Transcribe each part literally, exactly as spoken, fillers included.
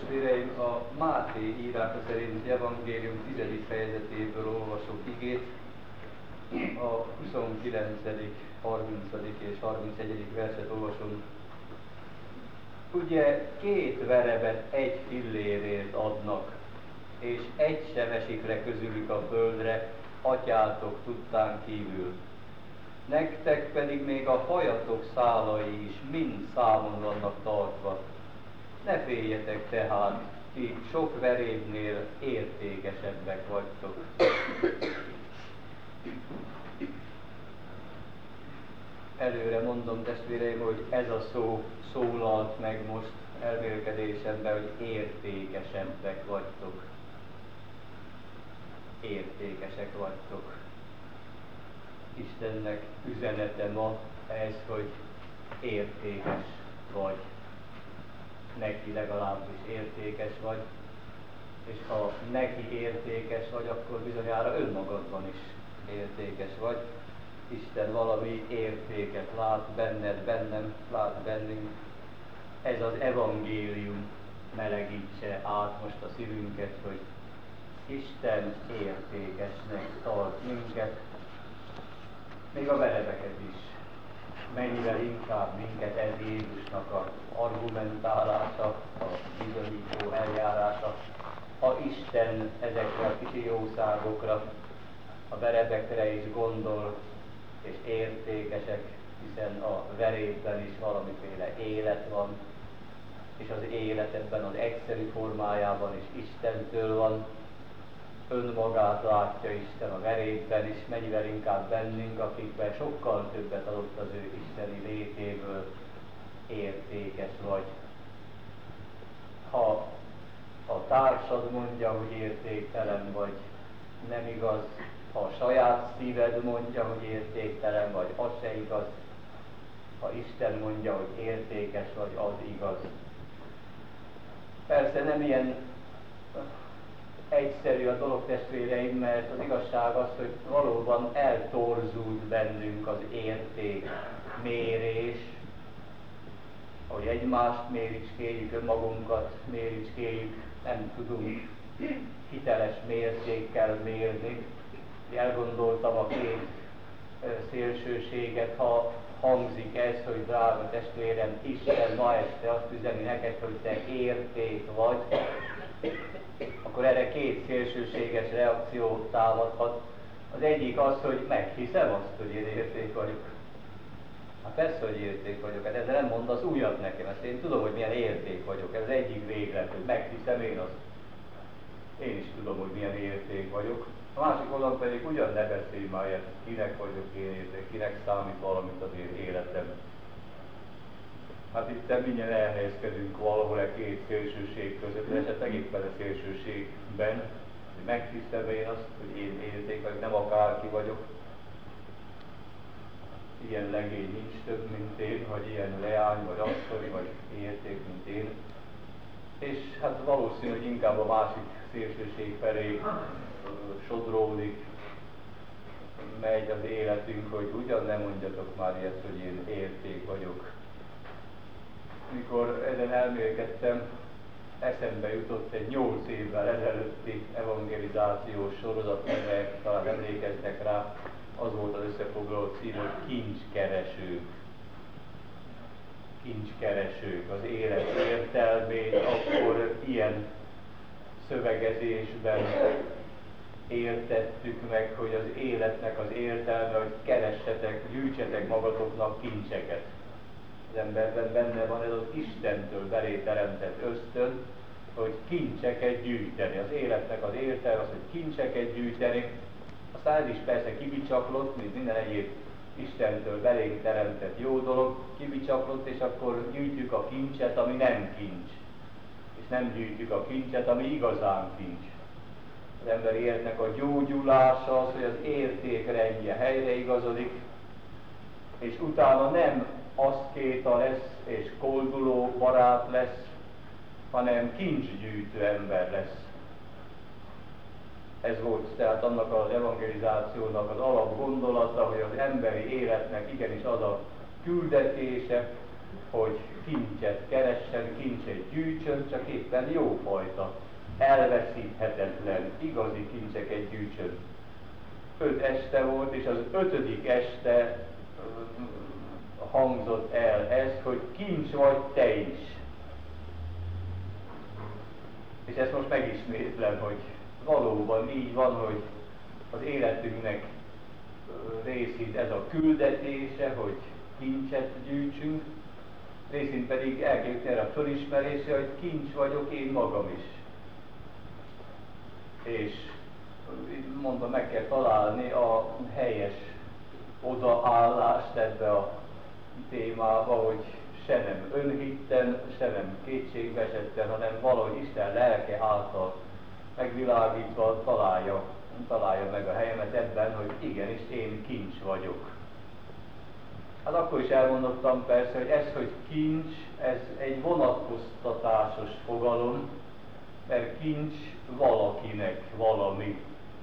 testvéreim, a Máté írása szerinti evangélium tizedik fejezetéből olvasok igét, a huszonkilencedik, harmincadik és harmincegyedik verset olvasom. Ugye két verebet egy fillérért adnak, és egy sem esik le közülük a földre, atyátok tudtán kívül. Nektek pedig még a hajatok szálai is mind számon vannak tartva. Ne féljetek tehát, ti sok verébnél értékesebbek vagytok. Előre mondom, testvéreim, hogy ez a szó szólalt meg most elmélkedésemben, hogy értékesebbek vagytok. Értékesek vagytok. Istennek üzenete ma ez, hogy értékes vagy. Neki legalábbis értékes vagy, és ha neki értékes vagy, akkor bizonyára önmagadban is értékes vagy. Isten valami értéket lát benned, bennem, lát bennünk. Ez az evangélium melegítse át most a szívünket, hogy Isten értékesnek tart minket, még a verebeket is. Mennyivel inkább minket ez Jézusnak az argumentálása, a bizonyító eljárása. Ha Isten ezekre a kicsi jószágokra, a verebekre is gondol, és értékesek, hiszen a verébben is valamiféle élet van, és az élet ebben az egyszerű formájában is Istentől van. Önmagát látja Isten a verébben is, mennyivel inkább bennünk, akikben sokkal többet adott az ő isteni létéből, értékes vagy. Ha a társad mondja, hogy értéktelen vagy, nem igaz. Ha a saját szíved mondja, hogy értéktelen vagy, az se igaz. Ha Isten mondja, hogy értékes vagy, az igaz. Persze nem ilyen egyszerű a dolog, testvéreim, mert az igazság az, hogy valóban eltorzult bennünk az értékmérés, ahogy egymást méricskéljük, önmagunkat méricskéljük, nem tudunk hiteles mértékkel mérni. Elgondoltam a két szélsőséget, ha hangzik ez, hogy drága testvérem, Isten ma este azt üzeni neked, hogy te érték vagy, akkor erre két szélsőséges reakció támadhat. Az egyik az, hogy meghiszem azt, hogy én érték vagyok. Hát persze, hogy érték vagyok, hát ezzel nem mondasz újat nekem, ezt én tudom, hogy milyen érték vagyok. Ez az egyik véglet, hogy meghiszem én azt. Én is tudom, hogy milyen érték vagyok. A másik oldalon pedig ugyan ne beszélj már ilyet, kinek vagyok én érték, kinek számít valamit az én életem. Hát itt mindjárt elhelyezkedünk valahol egy két szélsőség között, esetleg éppen a szélsőségben, hogy meghiszem én azt, hogy én érték vagyok, nem akárki vagyok. Ilyen legény nincs több, mint én, vagy ilyen leány, vagy asszony, vagy érték, mint én. És hát valószínű, hogy inkább a másik szélsőség felé sodródik, megy az életünk, hogy ugyan nem mondjatok már ilyet, hogy én érték vagyok. Mikor ezen elmélkedtem, eszembe jutott egy nyolc évvel ezelőtti evangelizációs sorozat, melyek talán emlékeznek rá, az volt az összefoglaló cím, hogy kincskeresők. Kincskeresők, az élet értelmét akkor ilyen szövegezésben értettük meg, hogy az életnek az értelme, hogy keressetek, gyűjtsetek magatoknak kincseket. Az emberben benne van ez az Istentől belé teremtett ösztön, hogy kincseket gyűjteni. Az életnek az értelme az, hogy kincseket gyűjteni. Aztán ez is persze kibicsaklott, mint minden egyéb Istentől belénk teremtett jó dolog, kibicsaklott, és akkor gyűjtjük a kincset, ami nem kincs. És nem gyűjtjük a kincset, ami igazán kincs. Az emberi életnek a gyógyulása az, hogy az értékrendje helyreigazodik, és utána nem aszkéta lesz és kolduló barát lesz, hanem kincsgyűjtő ember lesz. Ez volt tehát annak az evangelizációnak az alapgondolata, hogy az emberi életnek igenis az a küldetése, hogy kincset keressen, kincset gyűjtsön, csak éppen jófajta, elveszíthetetlen, igazi kincseket gyűjtsön. Öt este volt, és az ötödik este hangzott el ez, hogy kincs vagy te is. És ezt most megismétlem, hogy valóban így van, hogy az életünknek részint ez a küldetése, hogy kincset gyűjtsünk, részint pedig el kell jutni erre a fölismerése, hogy kincs vagyok én magam is. És mondom, meg kell találni a helyes odaállást ebbe a témába, hogy se nem önhitten, se nem kétségbeesetten, hanem valahogy Isten lelke által megvilágítva találja, találja meg a helyemet ebben, hogy igenis én kincs vagyok. Hát akkor is elmondottam persze, hogy ez, hogy kincs, ez egy vonatkoztatásos fogalom, mert kincs valakinek valami.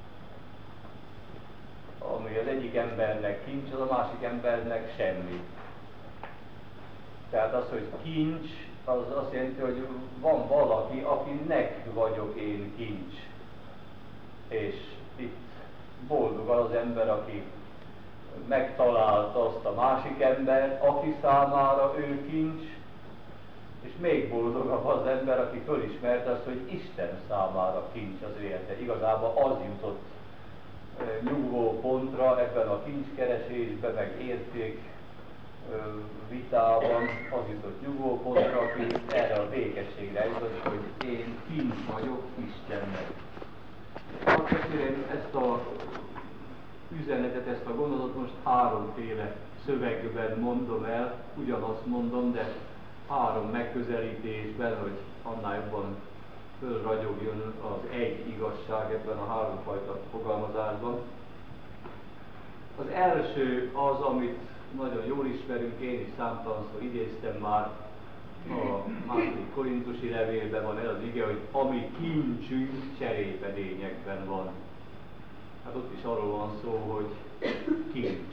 Ami az egyik embernek kincs, az a másik embernek semmi. Tehát az, hogy kincs, az azt jelenti, hogy van valaki, akinek vagyok én kincs. És itt boldog az ember, aki megtalálta azt a másik embert, aki számára ő kincs, és még boldogabb az ember, aki fölismerte azt, hogy Isten számára kincs az élete. Igazából az jutott nyugvó pontra ebben a kincskeresésben, meg érték vitában, az jutott nyugvó pontra, aki erre a békességre jutott, hogy én kincs vagyok Istennek. Azt kérem, ezt a üzenetet, ezt a gondolatot most háromféle szövegben mondom el, ugyanazt mondom, de három megközelítésben, hogy annál jobban fölragyogjon az egy igazság ebben a háromfajta fogalmazásban. Az első az, amit nagyon jól ismerünk, én is számtalanszor idéztem már, a második korintusi levélben van ez az ige, hogy ami kincsünk cserépedényekben van. Hát ott is arról van szó, hogy kincs.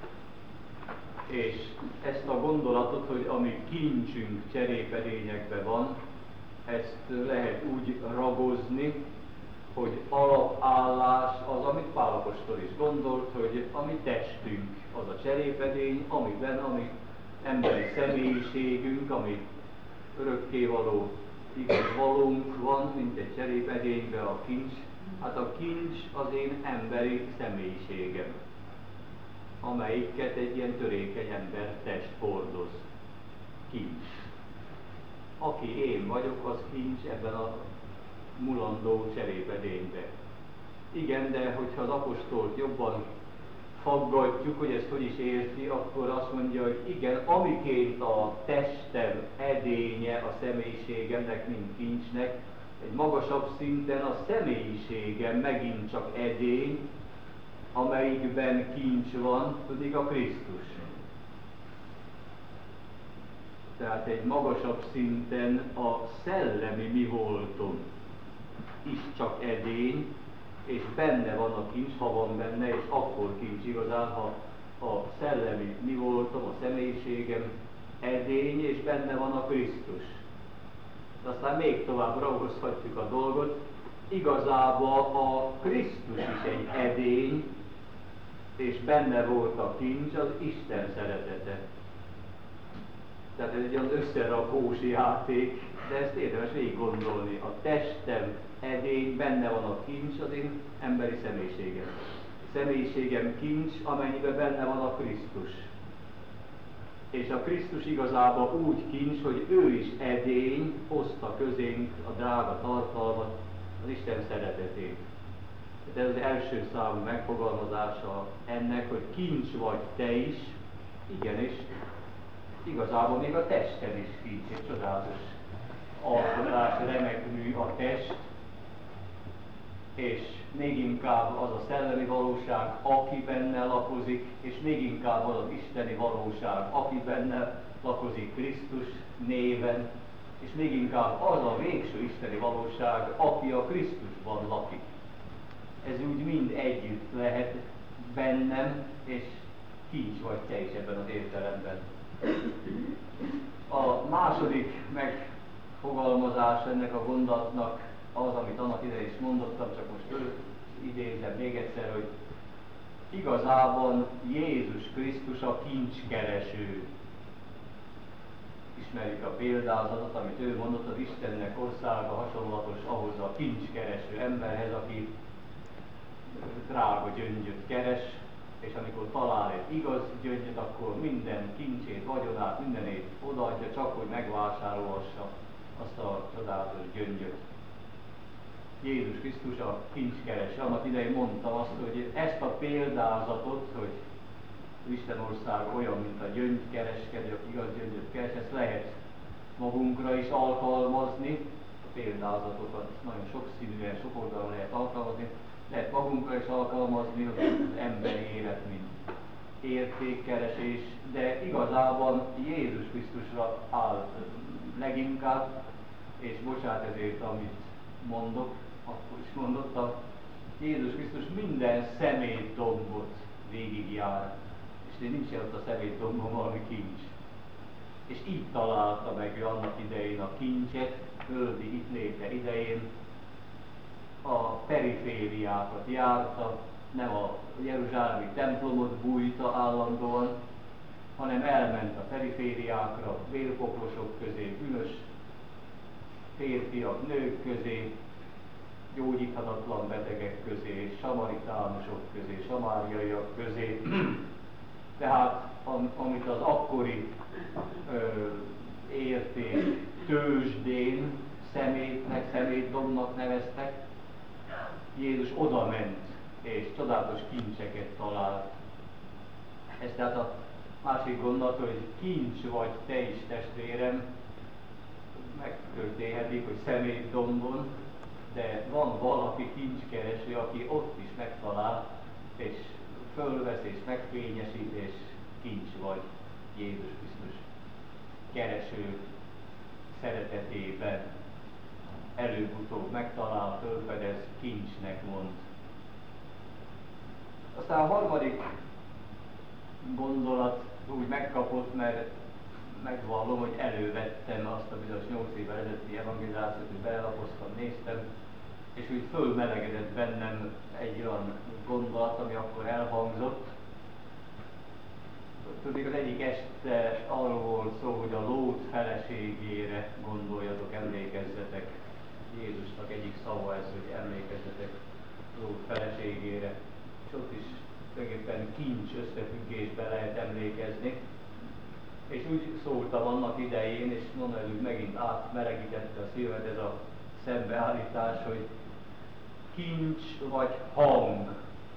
És ezt a gondolatot, hogy ami kincsünk cserépedényekben van, ezt lehet úgy ragozni, hogy alapállás az, amit Pál apostol is gondolt, hogy a mi testünk az a cserépedény, amiben, ami emberi személyiségünk, ami örökkévaló igaz valónk van, mint egy cserépedényben a kincs. Hát a kincs az én emberi személyiségem, amelyiket egy ilyen törékeny ember test hordoz. Kincs. Aki én vagyok, az kincs ebben a mulandó cserépedényben. Igen, de hogyha az apostolt jobban faggatjuk, hogy ezt hogy is érti, akkor azt mondja, hogy igen, amiként a testem edénye a személyiségemnek, mint kincsnek, egy magasabb szinten a személyiségem megint csak edény, amelyikben kincs van, pedig a Krisztus. Tehát egy magasabb szinten a szellemi mi voltom is csak edény, és benne van a kincs, ha van benne, és akkor kincs igazán, ha a szellemi mi voltom, a személyiségem edény, és benne van a Krisztus. De aztán még tovább ragozhatjuk a dolgot, igazából a Krisztus is egy edény, és benne volt a kincs, az Isten szeretete. Tehát ez egy olyan összerakós játék, de ezt érdemes végig gondolni. A testem edény, benne van a kincs, az én emberi személyiségem. A személyiségem kincs, amennyiben benne van a Krisztus. És a Krisztus igazából úgy kincs, hogy ő is edény, hozta közénk a drága tartalmat, az Isten szeretetét. Ez az első számú megfogalmazása ennek, hogy kincs vagy te is, igenis, igazából még a tested is kincs, egy csodálatos alkotás, remek mű a test, és még inkább az a szellemi valóság, aki benne lakozik, és még inkább az az isteni valóság, aki benne lakozik Krisztus néven, és még inkább az a végső isteni valóság, aki a Krisztusban lakik. Ez úgy mind együtt lehet bennem, és kincs vagy te is ebben az értelemben. A második megfogalmazás ennek a gondolatnak az, amit annak idején is mondottam, csak most idézem még egyszer, hogy igazában Jézus Krisztus a kincskereső. Ismerjük a példázatot, amit ő mondott, az Istennek országa hasonlatos ahhoz a kincskereső emberhez, aki drága gyöngyöt keres, és amikor talál egy igaz gyöngyöt, akkor minden kincsét, vagyonát, mindenét odaadja, csak hogy megvásárolhassa azt a csodálatos gyöngyöt. Jézus Krisztus a kincskereső. Annak idején mondtam azt, hogy ezt a példázatot, hogy Isten ország olyan, mint a gyöngykereskedő, aki igaz gyöngyöt keres, ezt lehet magunkra is alkalmazni. A példázatokat nagyon sokszínűen, sok oldalon lehet alkalmazni. Lehet magunkra is alkalmazni, hogy az emberi élet, mint értékkeresés, de igazában Jézus Krisztusra áll leginkább, és bocsánat ezért, amit mondok, akkor is mondottam, Jézus Krisztus minden szemétdombot végigjár, és nincs ott a szemétdombon valami kincs. És így találta meg ő annak idején a kincset, földi itt léte idején, a perifériákat járta, nem a jeruzsálemi templomot bújta állandóan, hanem elment a perifériákra, vérpoklosok közé, bűnös férfiak, nők közé, gyógyíthatatlan betegek közé, samaritánusok közé, samáriaiak közé. Tehát am, amit az akkori ö, érték tőzsdén szemétnek, szemétdombnak neveztek, Jézus oda ment, és csodálatos kincseket talált. Ez tehát a másik gondolat, hogy kincs vagy te is, testvérem, megtörténhetik, hogy szemétdombon, de van valaki kincskereső, aki ott is megtalál, és fölvesz és megfényesít, és kincs vagy Jézus Krisztus kereső szeretetében. Előbb-utóbb megtalál, fölfedez, kincsnek mond. Aztán a harmadik gondolat úgy megkapott, mert megvallom, hogy elővettem azt a bizonyos nyolc évvel ezelőtti evangelizációt, hogy belelapoztam, néztem, és úgy fölmelegedett bennem egy olyan gondolat, ami akkor elhangzott. Tudnék, az egyik este arról volt szó, hogy a Lót feleségére gondoljatok, emlékezzetek. Jézusnak egyik szava ez, hogy emlékezzetek Lót feleségére. És ott is tulajdonképpen kincs összefüggésbe lehet emlékezni. És úgy szóltam annak idején, és mondom, hogy megint átmelegítette a szívemet ez a szembeállítás, hogy kincs vagy hang.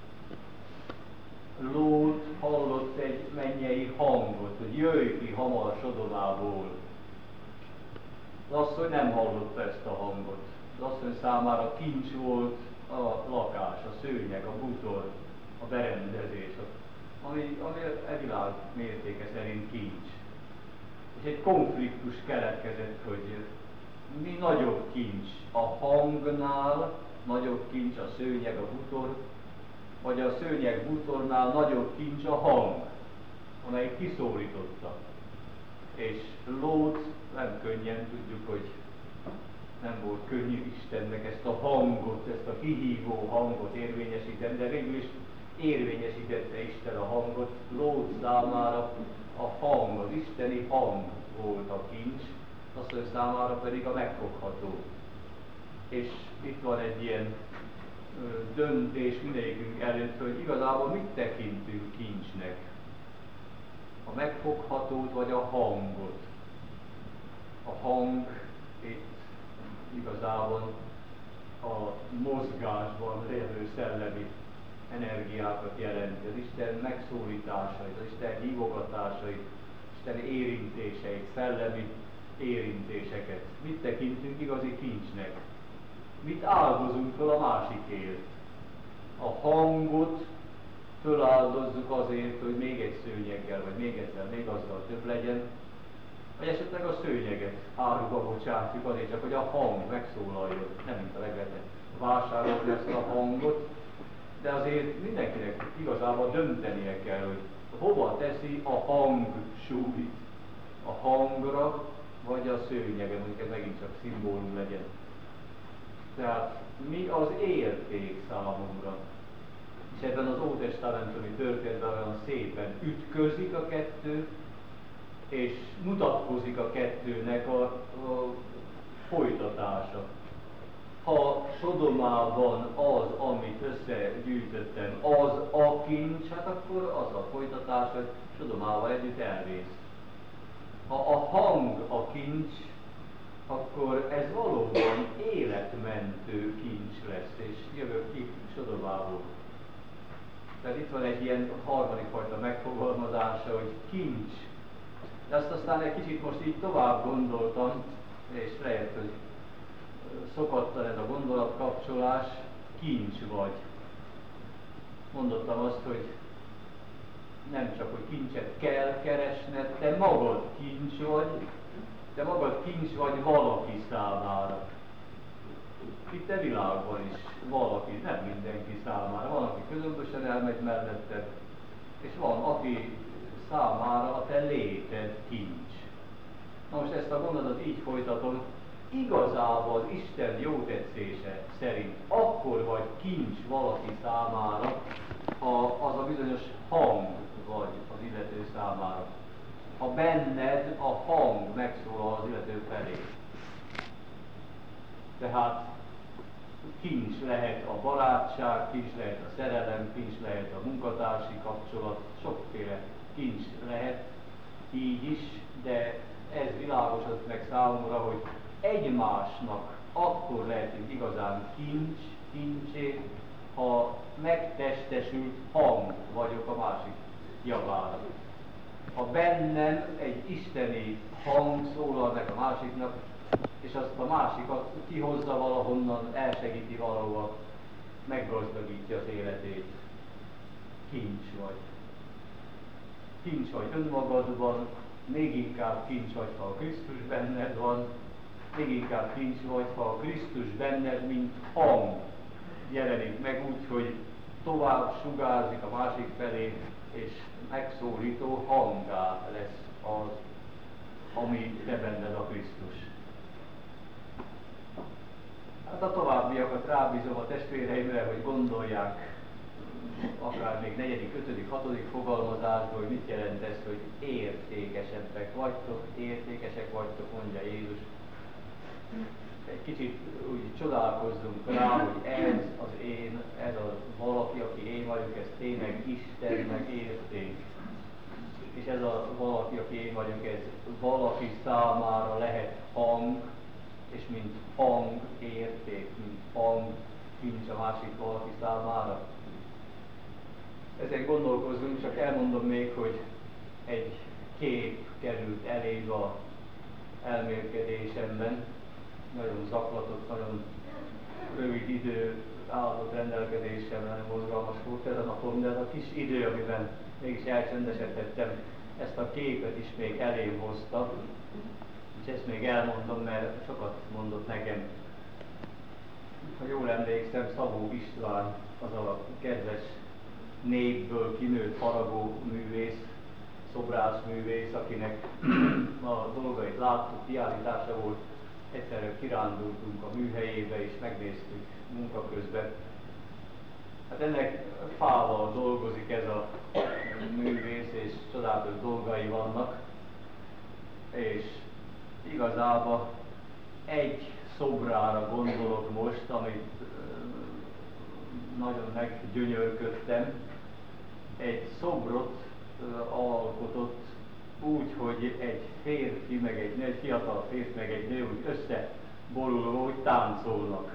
Lót hallott egy mennyei hangot, hogy jöjj ki hamar Sodomából. Az asszony nem hallotta ezt a hangot. Az asszony számára kincs volt a lakás, a szőnyeg, a bútor, a berendezés, ami, ami a világ mértéke szerint kincs. És egy konfliktus keletkezett, hogy mi nagyobb kincs a hangnál, nagyobb kincs a szőnyeg, a bútor, vagy a szőnyeg bútornál nagyobb kincs a hang, amely kiszólította. És Lót nem könnyen, tudjuk, hogy nem volt könnyű Istennek ezt a hangot, ezt a kihívó hangot érvényesíteni, de végül is érvényesítette Isten a hangot. Lót számára a hang, az isteni hang volt a kincs, az ő számára pedig a megfogható. És itt van egy ilyen ö, döntés mindegyikünk előtt, hogy igazából mit tekintünk kincsnek? A megfoghatót vagy a hangot? A hang itt igazából a mozgásban lévő szellemi energiákat jelenti, az Isten megszólításait, az Isten hívogatásait, Isten érintéseit, szellemi érintéseket. Mit tekintünk igazi kincsnek? Mit áldozunk fel a másikért? A hangot föláldozzuk azért, hogy még egy szőnyeggel, vagy még egyszer, még azzal több legyen, vagy esetleg a szőnyeget áruba bocsátjuk azért csak, hogy a hang megszólaljon, nem mint a legvetett vásárolni ezt a hangot, de azért mindenkinek igazából döntenie kell, hogy hova teszi a hang súlyt. a hangra, vagy a szőnyegre, mondjuk ez megint csak szimbólum legyen. Tehát mi az érték számunkra? És ebben az ótestamentumi történetben olyan szépen ütközik a kettő, és mutatkozik a kettőnek a, a folytatása. Ha Sodomában az, amit összegyűjtöttem, az a kincs, hát akkor az a folytatás, hogy Sodomával együtt elvész. Ha a hang a kincs, akkor ez valóban életmentő kincs lesz, és jövök ki Sodomából. Tehát itt van egy ilyen harmadik fajta megfogalmazása, hogy kincs. De azt aztán egy kicsit most így tovább gondoltam, és lehet, hogy szokatlan ez a gondolatkapcsolás, kincs vagy. Mondottam azt, hogy nem csak, hogy kincset kell keresned, te magad kincs vagy, te magad kincs vagy valaki számára. Itt a világban is valaki, nem mindenki számára. Van, aki közömbösen elmegy melletted, és van, aki számára a te léted kincs. Na most ezt a gondolatot így folytatom, igazából az Isten jótetszése szerint akkor vagy kincs valaki számára, ha az a bizonyos hang vagy az illető számára. Ha benned a hang megszólal az illető felé. Tehát kincs lehet a barátság, kincs lehet a szerelem, kincs lehet a munkatársi kapcsolat, sokféle kincs lehet így is, de ez világosod meg számomra, hogy egymásnak akkor lehetünk igazán kincs, kincsé, ha megtestesült hang vagyok a másik javára. Ha bennem egy isteni hang szólal meg a másiknak, és azt a másikat kihozza valahonnan, elsegíti valahol, meggazdagítja az életét. Kincs vagy. Kincs vagy önmagadban, még inkább kincs vagy, ha a Krisztus benned van, még inkább kincs vagy, ha a Krisztus benned, mint hang jelenik meg úgy, hogy tovább sugárzik a másik felé, és megszólító hangá lesz az, ami te benned a Krisztus. Hát a továbbiakat rábízom a testvéreimre, hogy gondolják, akár még negyedik, ötödik, hatodik fogalmazásból, hogy mit jelent ez, hogy értékesebbek vagytok, értékesek vagytok, mondja Jézus. Egy kicsit úgy csodálkozzunk rá, hogy ez az én, ez a valaki, aki én vagyok, ez tényleg Istennek érték. És ez a valaki, aki én vagyok, ez valaki számára lehet hang, és mint hang érték, mint hang kincs a másik valaki számára. Ezen gondolkozzunk, csak elmondom még, hogy egy kép került elég a elmélkedésemben, nagyon zaklatott, nagyon rövid idő állott rendelkezésemre, nagyon mozgalmas volt ez a napom, de ez a kis idő, amiben mégis elcsendesedhettem, ezt a képet is még elém hozta, és ezt még elmondom, mert sokat mondott nekem. Ha jól emlékszem, Szabó István, az a kedves népből kinőtt faragó művész, szobrászművész, akinek a dolgait láttuk, kiállítása volt, egyszerűen kirándultunk a műhelyébe és megnéztük munka közben. Hát ennek fával dolgozik ez a művész, és csodálatos dolgai vannak, és igazából egy szobrára gondolok most, amit nagyon meggyönyörködtem. Egy szobrot alkotott úgy, hogy egy férfi, meg egy nő, egy fiatal férfi, meg egy nő úgy összeborulva, hogy táncolnak.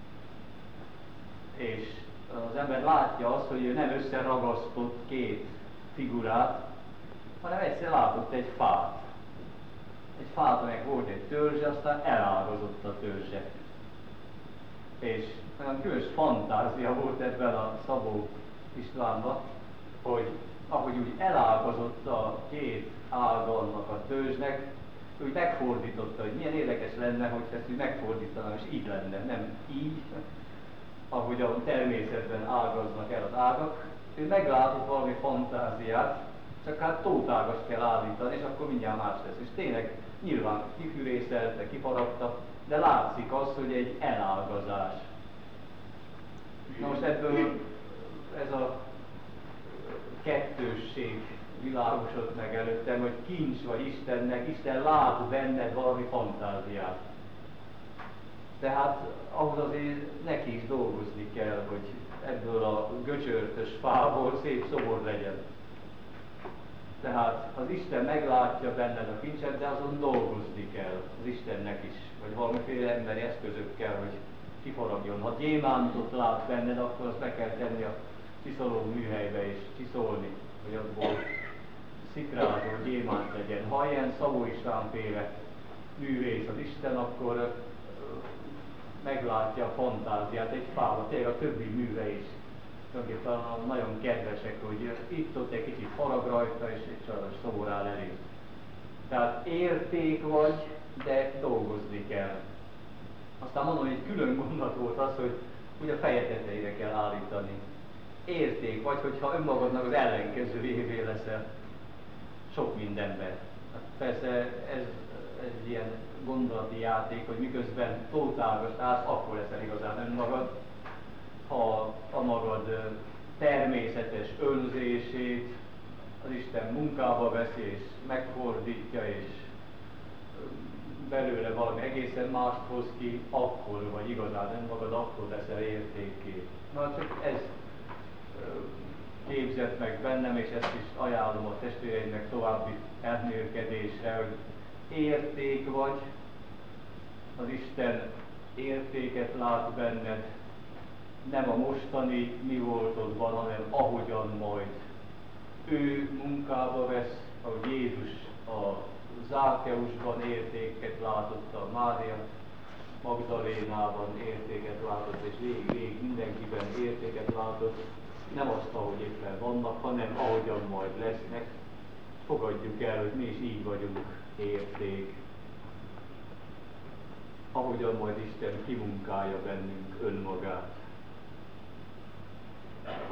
És az ember látja azt, hogy ő nem összeragasztott két figurát, hanem egyszer látott egy fát. Egy fát, amelyek volt egy törzse, aztán elágazott a törzse. És olyan különös fantázia volt ebben a Szabó Istvánban, hogy ahogy úgy elágazott a két ága annak a törzsnek, úgy megfordította, hogy milyen érdekes lenne, hogy ezt úgy megfordítanám, és így lenne, nem így, ahogy a természetben ágaznak el az ágak. Ő meglátott valami fantáziát, csak hát tótágast kell állítani, és akkor mindjárt más lesz. És tényleg nyilván kifűrészelte, kifaragta, de látszik az, hogy egy elágazás. Na most ebből ez a kettősség világosod meg előttem, hogy kincs vagy Istennek, Isten lát benned valami fantáziát. Tehát ahhoz azért neki is dolgozni kell, hogy ebből a göcsörtös fából szép szobor legyen. Tehát az Isten meglátja benned a kincset, de azon dolgozni kell az Istennek is, vagy valamiféle emberi eszközökkel, hogy kiforogjon. Ha gyémántot lát benned, akkor azt meg kell tenni a csiszoló műhelybe és csiszolni, hogy abból szikrázó gyémánt legyen. Ha ilyen Szabó István-féle művész az Isten, akkor meglátja a fantáziát egy fába, tényleg a többi műve is. Tulajdonképpen nagyon kedvesek, hogy itt-ott egy kicsit farag rajta, és egy családos szobor áll elé. Tehát érték vagy, de dolgozni kell. Aztán mondom, hogy egy külön mondat volt az, hogy ugye a feje tetejére kell állítani. Érték vagy, hogyha önmagadnak az ellenkezőjévé leszel sok mindenben. Hát persze ez, ez ilyen gondolati játék, hogy miközben tótágast állsz, akkor leszel igazán önmagad. Ha a magad természetes önzését az Isten munkába veszi, és megfordítja, és belőle valami egészen mást hoz ki, akkor vagy igazán önmagad, akkor leszel értékké. Na csak ez képzett meg bennem, és ezt is ajánlom a testvéreimnek további elmélkedésre, hogy érték vagy, az Isten értéket lát benned, nem a mostani mi voltodban, hanem ahogyan majd ő munkába vesz, ahogy Jézus a Zákeusban értéket látott, a Mária Magdalénában értéket látott, és végig mindenkiben értéket látott, nem azt, ahogy éppen vannak, hanem ahogyan majd lesznek. Fogadjuk el, hogy mi is így vagyunk érték, ahogyan majd Isten kimunkálja bennünk önmagát.